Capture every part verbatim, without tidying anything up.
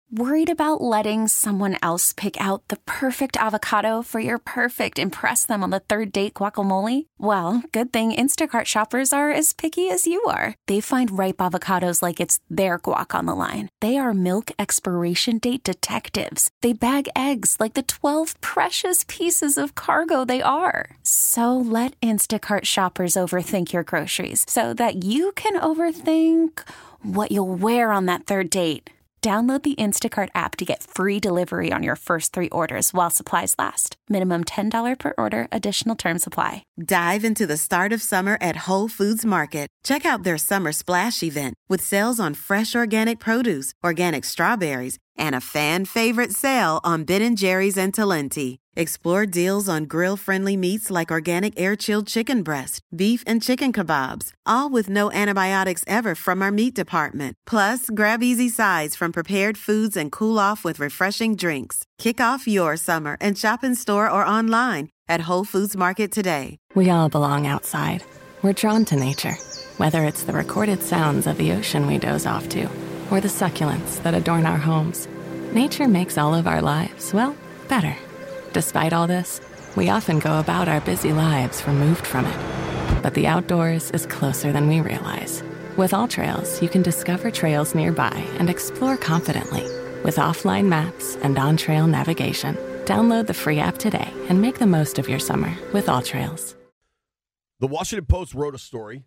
Worried about letting someone else pick out the perfect avocado for your perfect impress them on the third date guacamole? Well, good thing Instacart shoppers are as picky as you are. They find ripe avocados like it's their guac on the line. They are milk expiration date detectives. They bag eggs like the twelve precious pieces of cargo they are. So let Instacart shoppers overthink your groceries so that you can overthink what you'll wear on that third date. Download the Instacart app to get free delivery on your first three orders while supplies last. Minimum ten dollars per order. Additional terms apply. Dive into the start of summer at Whole Foods Market. Check out their Summer Splash event with sales on fresh organic produce, organic strawberries, and a fan-favorite sale on Ben and Jerry's and Talenti. Explore deals on grill-friendly meats like organic air-chilled chicken breast, beef and chicken kebabs, all with no antibiotics ever from our meat department. Plus, grab easy sides from prepared foods and cool off with refreshing drinks. Kick off your summer and shop in store or online at Whole Foods Market today. We all belong outside. We're drawn to nature, whether it's the recorded sounds of the ocean we doze off to, or the succulents that adorn our homes. Nature makes all of our lives, well, better. Despite all this, we often go about our busy lives removed from it. But the outdoors is closer than we realize. With AllTrails, you can discover trails nearby and explore confidently. With offline maps and on-trail navigation, download the free app today and make the most of your summer with AllTrails. The Washington Post wrote a story.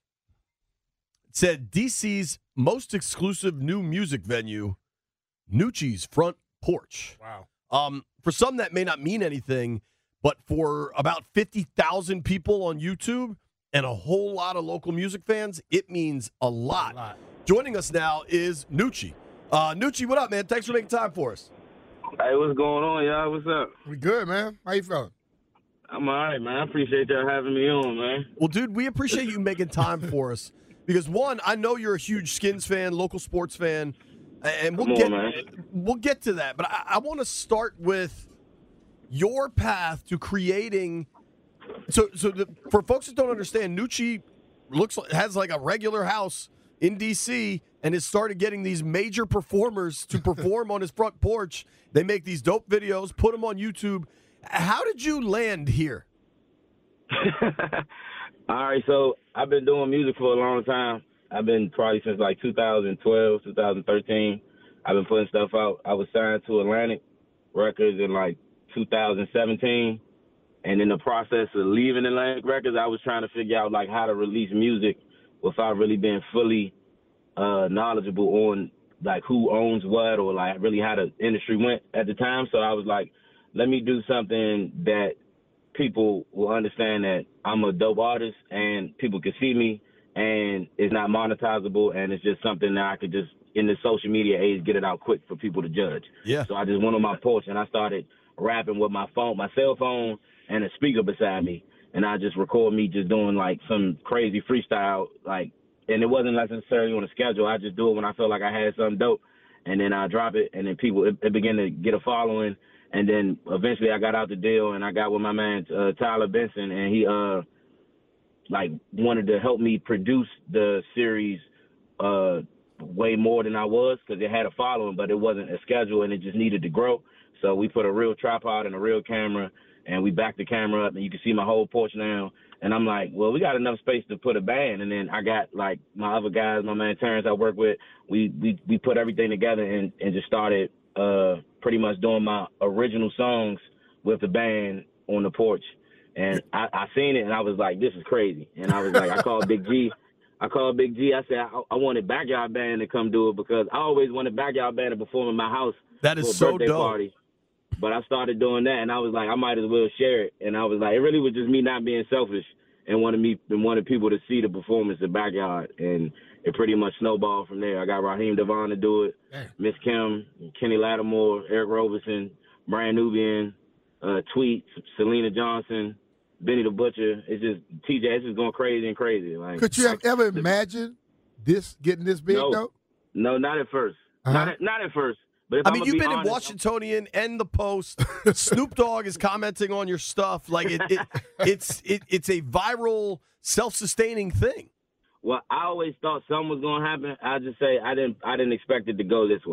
It said D C's most exclusive new music venue, Nucci's Front Porch. Wow. Um, for some, that may not mean anything, but for about fifty thousand people on YouTube and a whole lot of local music fans, it means a lot. A lot. Joining us now is Nucci. Uh, Nucci, what up, man? Thanks for making time for us. Hey, what's going on, y'all? What's up? We good, man. How you feeling? I'm all right, man. I appreciate y'all having me on, man. Well, dude, we appreciate you making time for us because, one, I know you're a huge Skins fan, local sports fan, and we'll Come get on, man. we'll get to that. But I, I want to start with your path to creating. So, so the, for folks that don't understand, Nucci looks like, has like a regular house in D C and has started getting these major performers to perform on his front porch. They make these dope videos, put them on YouTube. How did you land here? All right, so I've been doing music for a long time. I've been probably since like two thousand twelve, two thousand thirteen. I've been putting stuff out. I was signed to Atlantic Records in like two thousand seventeen. And in the process of leaving Atlantic Records, I was trying to figure out like how to release music without really being fully uh, knowledgeable on like who owns what or like really how the industry went at the time. So I was like, let me do something that people will understand that I'm a dope artist and people can see me and it's not monetizable and it's just something that I could just, in the social media age, get it out quick for people to judge. Yeah. So I just went on my porch and I started rapping with my phone, my cell phone, and a speaker beside me. And I just record me just doing like some crazy freestyle, like, and it wasn't necessarily on a schedule. I just do it when I felt like I had something dope. And then I drop it and then people, it, it began to get a following. And then eventually I got out the deal and I got with my man, uh, Tyler Benson, and he, uh, like wanted to help me produce the series, uh, way more than I was because it had a following, but it wasn't a schedule and it just needed to grow. So we put a real tripod and a real camera and we backed the camera up and you can see my whole porch now. And I'm like, well, we got enough space to put a band. And then I got like my other guys, my man Terrence I work with, we, we, we put everything together and, and just started uh, pretty much doing my original songs with the band on the porch. And I, I seen it and I was like, this is crazy. And I was like, I called Big G. I called Big G. I said, I, I wanted Backyard Band to come do it because I always wanted Backyard Band to perform in my house. That is for a so birthday dope. Party. But I started doing that, and I was like, I might as well share it. And I was like, it really was just me not being selfish and wanted me and wanted people to see the performance in Backyard. And it pretty much snowballed from there. I got Raheem Devon to do it, Miss Kim, Kenny Lattimore, Eric Roberson, Brian Nubian, uh, Tweet, Selena Johnson, Benny the Butcher. It's just T J. It's just going crazy and crazy. Like, could you have ever imagined this getting this big no, though? No, not at first. Uh-huh. Not at, not at first. But if I I'm mean, gonna you've be been honest, in Washingtonian and the Post. Snoop Dogg is commenting on your stuff. Like it, it it's it, it's a viral, self-sustaining thing. Well, I always thought something was gonna happen. I just say I didn't I didn't expect it to go this way.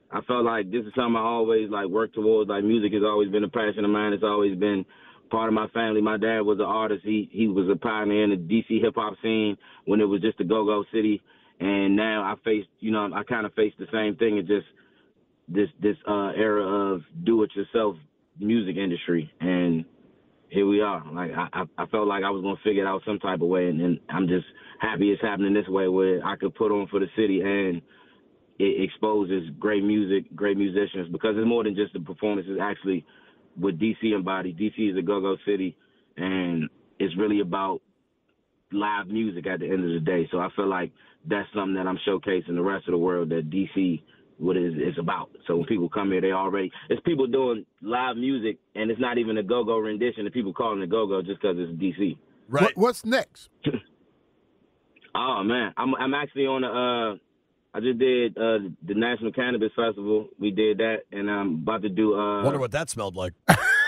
I felt like this is something I always like work towards. Like music has always been a passion of mine. It's always been part of my family. My dad was an artist. He he was a pioneer in the D C hip hop scene when it was just a go-go city. And now I faced, you know, I kind of faced the same thing. It's just this this uh, era of do-it-yourself music industry. And here we are. Like I, I felt like I was gonna figure it out some type of way, and, and I'm just happy it's happening this way, where I could put on for the city and it exposes great music, great musicians, because it's more than just the performance. It's actually what D C embodies. D C is a go-go city, and it's really about live music at the end of the day. So I feel like that's something that I'm showcasing the rest of the world, that D C what it is it's about. So when people come here, they already it's people doing live music, and it's not even a go-go rendition. The people calling it go-go just because it's D C. Right. What, what's next? Oh man, I'm I'm actually on a. Uh, I just did uh, the National Cannabis Festival. We did that, and I'm about to do. Uh, Wonder what that smelled like.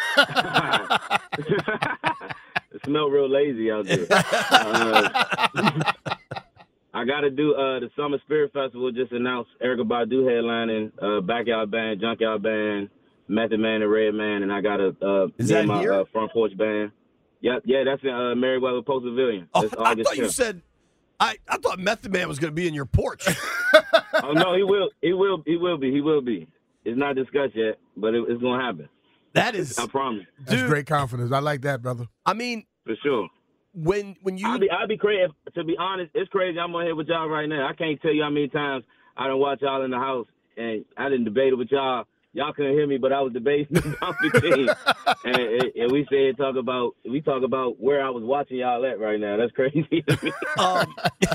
It smelled real lazy out there. uh, I got to do uh, the Summer Spirit Festival. Just announced Erykah Badu headlining, uh, Backyard Band, Junkyard Band, Method Man, and Redman, and I got a uh, Is that my here? Uh, Front Porch Band. Yep, yeah, that's in uh, Meriwether Post Pavilion. Oh, That's I August thought you tenth. said. I, I thought Method Man was going to be in your porch. Oh no, he will. He will. He will be. He will be. It's not discussed yet, but it, it's gonna happen. That is, I promise. That's dude. great confidence. I like that, brother. I mean, For sure. when when you I'll be. I'll be crazy. To be honest, it's crazy. I'm on here with y'all right now. I can't tell you how many times I done watch y'all in the house, and I didn't debate it with y'all. Y'all couldn't hear me, but I was debating about the team, and, and, and we said talk about we talk about where I was watching y'all at right now. That's crazy to me. um,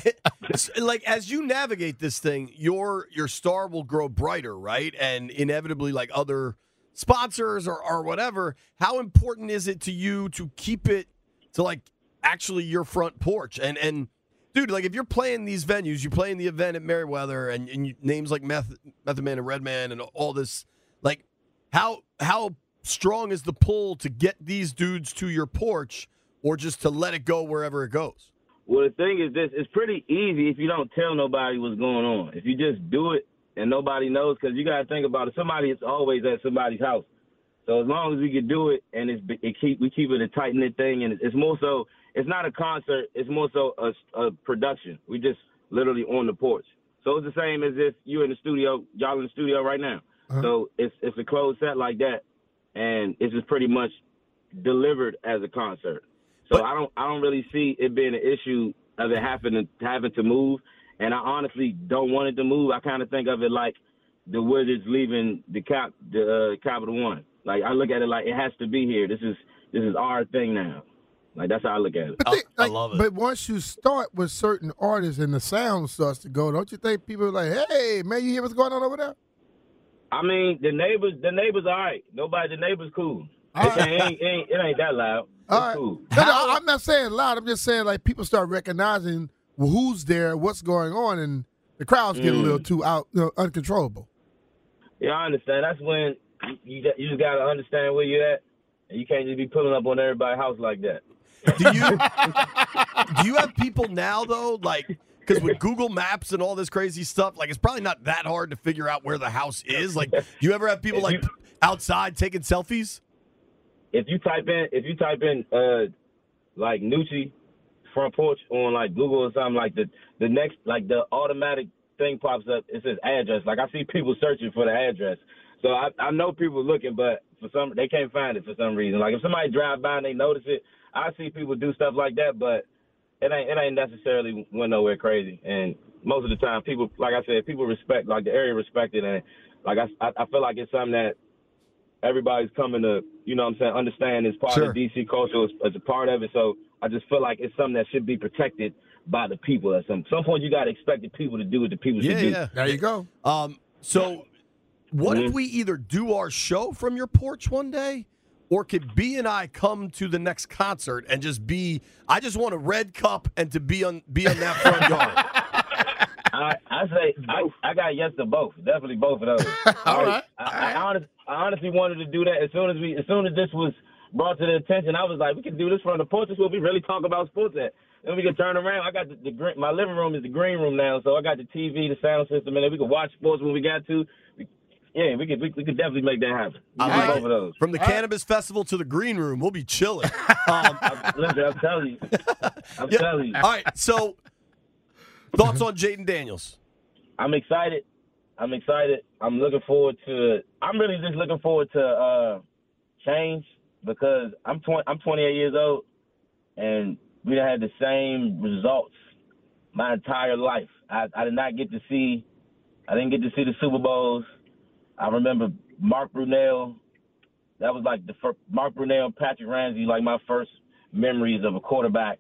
like as you navigate this thing, your your star will grow brighter, right? And inevitably, like other sponsors or, or whatever. How important is it to you to keep it to like actually your front porch? And and dude, like if you're playing these venues, you're playing the event at Meriwether, and, and you, names like Meth, Method Man and Redman and all this, like how how strong is the pull to get these dudes to your porch, or just to let it go wherever it goes? Well, the thing is this, it's pretty easy if you don't tell nobody what's going on. If you just do it and nobody knows, because you got to think about it. Somebody is always at somebody's house. So as long as we can do it, and it's, it keep we keep it a tight-knit thing, and it's more so, it's not a concert, it's more so a, a production. We just literally on the porch. So it's the same as if you're in the studio, y'all in the studio right now. Uh-huh. So it's it's a closed set like that, and it's just pretty much delivered as a concert. So but, I don't I don't really see it being an issue of it having to, having to move, and I honestly don't want it to move. I kind of think of it like the Wizards leaving the cap the uh, Capital One. Like I look at it like it has to be here. This is this is our thing now. Like that's how I look at it. But I, they, I like, love it. But once you start with certain artists and the sound starts to go, don't you think people are like, "Hey, man, you hear what's going on over there?" I mean, the neighbors, the neighbors, all right. Nobody, the neighbors, cool. All It, right. ain't, it, ain't, it ain't that loud. It's All right. cool. No, no, I'm not saying loud. I'm just saying like people start recognizing who's there, what's going on, and the crowds get Mm. a little too out, you know, uncontrollable. Yeah, I understand. That's when you you, you just gotta understand where you're at, and you can't just be pulling up on everybody's house like that. Do you do you have people now though, like because with Google Maps and all this crazy stuff, like it's probably not that hard to figure out where the house is. Like, you ever have people like outside taking selfies? If you type in, if you type in, uh, like Nucci front porch on like Google or something, like the the next like the automatic thing pops up. It says address. Like I see people searching for the address. So I I know people looking, but for some they can't find it for some reason. Like if somebody drive by and they notice it, I see people do stuff like that, but it ain't it ain't necessarily went nowhere crazy. And most of the time, people, like I said, people respect, like the area respect it, and like I I feel like it's something that everybody's coming to, you know what I'm saying, understand is part Sure. of D C culture, as, as a part of it. So I just feel like it's something that should be protected by the people. At some some point, you got to expect the people to do what the people Yeah, should do. yeah. There you go. Um, so what Mhm. if we either do our show from your porch one day, or could B and I come to the next concert and just be? I just want a red cup and to be on be on that front yard. I, I say I, I got yes to both. Definitely both of those. All right. I, I, I, honest, I honestly wanted to do that as soon as we, as soon as this was brought to the attention. I was like, we can do this from the porch. This is where we really talk about sports at. Then we can turn around. I got the, the green, my living room is the green room now, so I got the T V, the sound system, and then we can watch sports when we got to. We, Yeah, we could we, we could definitely make that happen. I I like both it. of those. From the Cannabis Festival to the Green Room, we'll be chilling. Um, Listen, I'm telling you. I'm yeah. telling you. All right, so thoughts on Jaden Daniels? I'm excited. I'm excited. I'm looking forward to. I'm really just looking forward to uh, change because I'm twenty. I'm twenty-eight years old, and we done had the same results my entire life. I, I did not get to see. I didn't get to see the Super Bowls. I remember Mark Brunell. That was like the first, Mark Brunell, Patrick Ramsey, like my first memories of a quarterback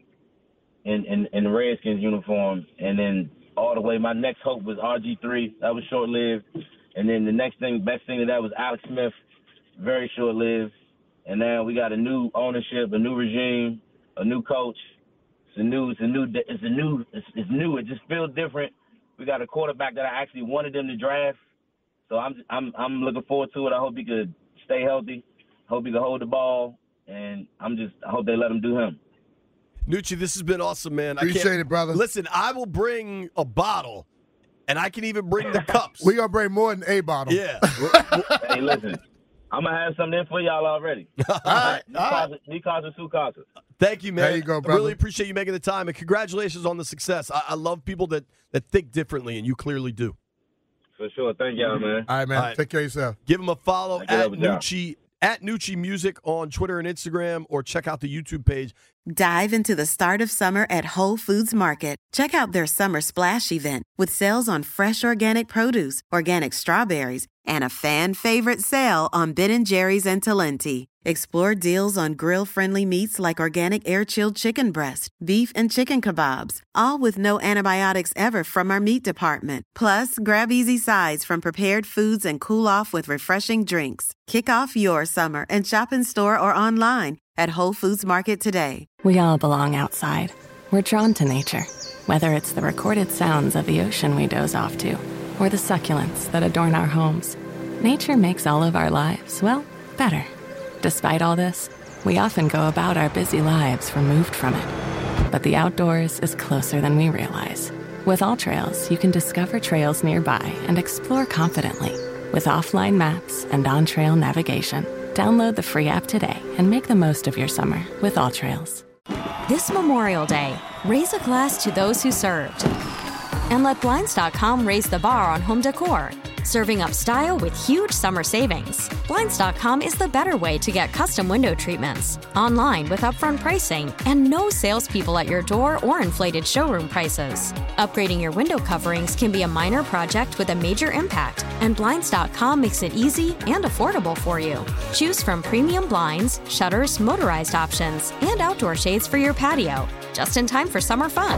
in, in, in the Redskins uniform. And then all the way, my next hope was R G three. That was short-lived. And then the next thing, best thing to that was Alex Smith, very short-lived. And now we got a new ownership, a new regime, a new coach. It's a new, it's a new, it's a new, it's, it's new. It just feels different. We got a quarterback that I actually wanted them to draft. So I'm I'm I'm looking forward to it. I hope he could stay healthy. Hope he can hold the ball, and I'm just I hope they let him do him. Nucci, this has been awesome, man. Appreciate I can't, it, brother. Listen, I will bring a bottle, and I can even bring the cups. We gonna bring more than a bottle. Yeah. Hey, listen, I'm gonna have something in for y'all already. All right, Me all right. Casa, me Casa, Su Casa. Thank you, man. There you go, I brother. really appreciate you making the time, and congratulations on the success. I, I love people that, that think differently, and you clearly do. For sure. Thank y'all, man. All right, man. All right. Take care of yourself. Give him a follow Thank you, at Elvis John. Nucci, at Nucci Music on Twitter and Instagram, or check out the YouTube page. Dive into the start of summer at Whole Foods Market. Check out their Summer Splash event with sales on fresh organic produce, organic strawberries, and a fan favorite sale on Ben and Jerry's and Talenti. Explore deals on grill-friendly meats like organic air-chilled chicken breast, beef and chicken kebabs, all with no antibiotics ever from our meat department. Plus, grab easy sides from prepared foods and cool off with refreshing drinks. Kick off your summer and shop in store or online at Whole Foods Market today. We all belong outside. We're drawn to nature, whether it's the recorded sounds of the ocean we doze off to, or the succulents that adorn our homes. Nature makes all of our lives, well, better. Despite all this, we often go about our busy lives removed from it. But the outdoors is closer than we realize. With AllTrails, you can discover trails nearby and explore confidently. With offline maps and on-trail navigation, download the free app today and make the most of your summer with AllTrails. This Memorial Day, raise a glass to those who served. And let Blinds dot com raise the bar on home decor. Serving up style with huge summer savings. Blinds dot com is the better way to get custom window treatments. Online with upfront pricing and no salespeople at your door or inflated showroom prices. Upgrading your window coverings can be a minor project with a major impact, and Blinds dot com makes it easy and affordable for you. Choose from premium blinds, shutters, motorized options, and outdoor shades for your patio, just in time for summer fun.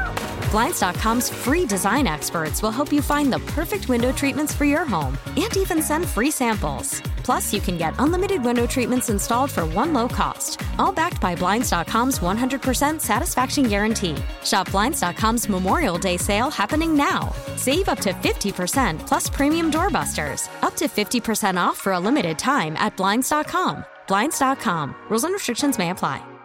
Blinds dot com's free design experts will help you find the perfect window treatments for your home and even send free samples. Plus, you can get unlimited window treatments installed for one low cost, all backed by Blinds dot com's one hundred percent satisfaction guarantee. Shop Blinds dot com's Memorial Day sale happening now. Save up to fifty percent plus premium doorbusters. Up to fifty percent off for a limited time at Blinds dot com. Blinds dot com. Rules and restrictions may apply.